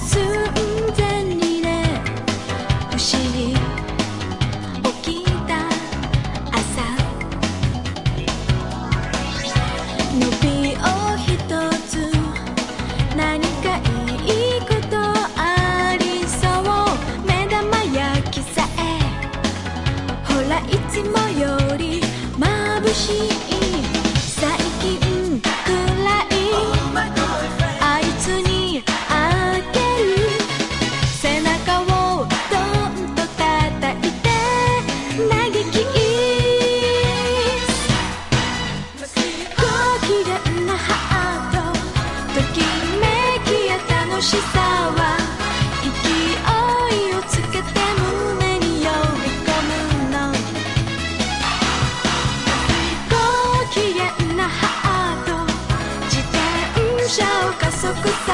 寸前にね、牛に起きた朝、伸びを一つ、何かいいことありそう。目玉焼きさえほらいつもより眩しい。最近くらいあいつにあげる。背中をドンと叩いて嘆きご機嫌なハート、ときめきや楽しさは勢いをつけて胸に呼び込むの。ご機嫌なハート、自転車を加速